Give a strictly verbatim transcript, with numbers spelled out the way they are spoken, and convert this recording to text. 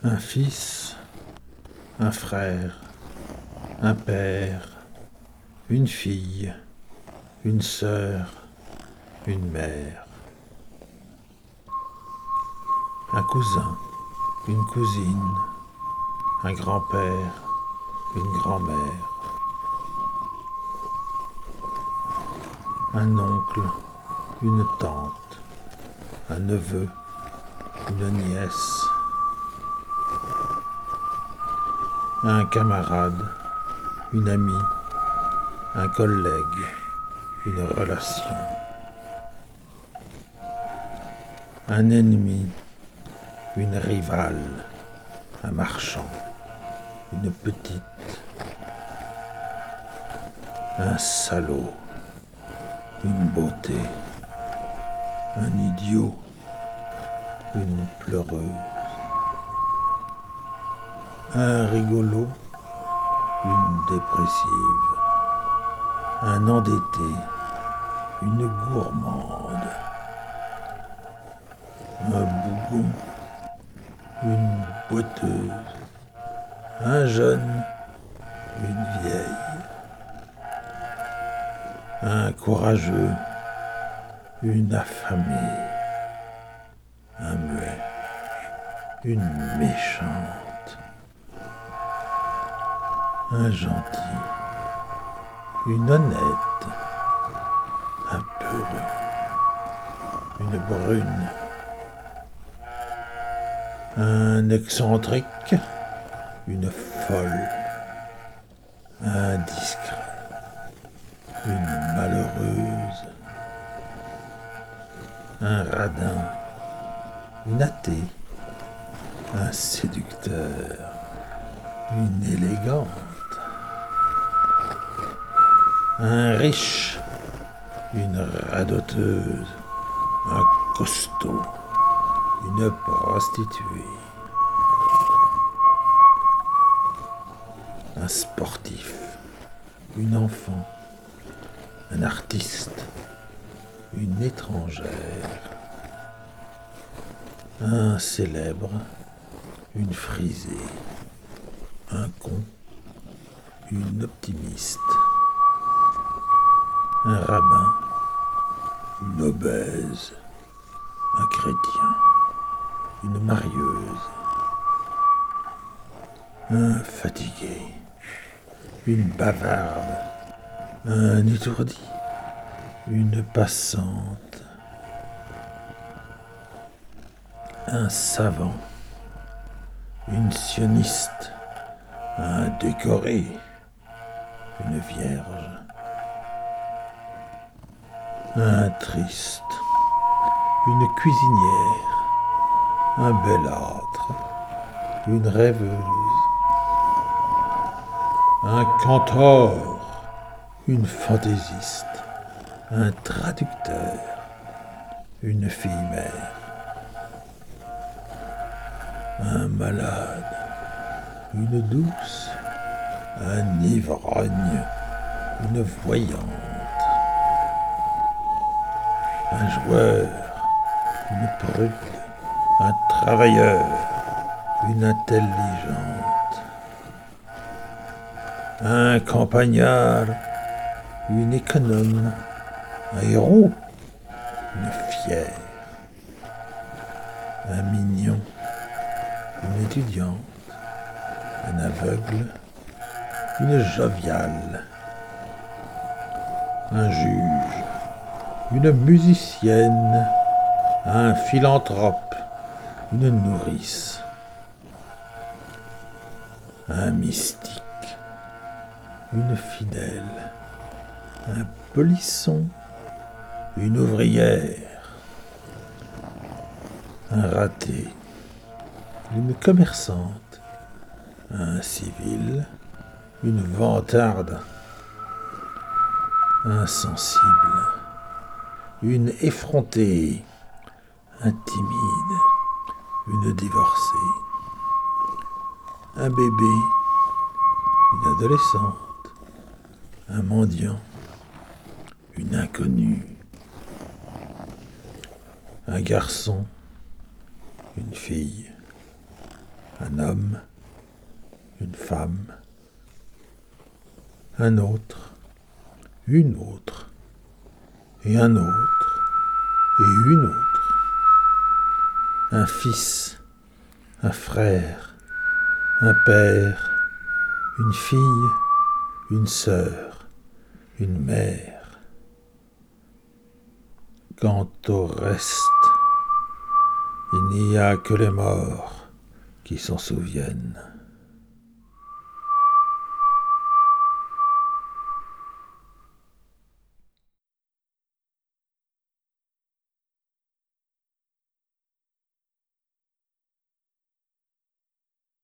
Un fils, un frère, un père, une fille, une sœur, une mère. Un cousin, une cousine, un grand-père, une grand-mère. Un oncle, une tante, un neveu, une nièce. Un camarade, une amie, un collègue, une relation. Un ennemi, une rivale, un marchand, une petite. Un salaud, une beauté, un idiot, une pleureuse. Un rigolo, une dépressive, un endetté, une gourmande, un bougon, une boiteuse, un jeune, une vieille, un courageux, une affamée, un muet, une méchante. Un gentil, une honnête, un peureux, une brune, un excentrique, une folle, un discret, une malheureuse, un radin, une athée, un séducteur, une élégante. Un riche, une radoteuse, un costaud, une prostituée. Un sportif, une enfant, un artiste, une étrangère. Un célèbre, une frisée, un con, une optimiste. Un rabbin, une obèse, un chrétien, une marieuse, un fatigué, une bavarde, un étourdi, une passante, un savant, une sioniste, un décoré, une vierge. Un triste, une cuisinière, un belâtre, une rêveuse, un cantor, une fantaisiste, un traducteur, une fille-mère, un malade, une douce, un ivrogne, une voyante. Un joueur, une prude, un travailleur, une intelligente, un campagnard, une économe, un héros, une fière, un mignon, une étudiante, un aveugle, une joviale, un juge, une musicienne, un philanthrope, une nourrice, un mystique, une fidèle, un polisson, une ouvrière, un raté, une commerçante, un civil, une vantarde, un sensible, une effrontée, un timide, une divorcée, un bébé, une adolescente, un mendiant, une inconnue, un garçon, une fille, un homme, une femme, un autre, une autre, et un autre, et une autre, un fils, un frère, un père, une fille, une sœur, une mère. Quant au reste, il n'y a que les morts qui s'en souviennent.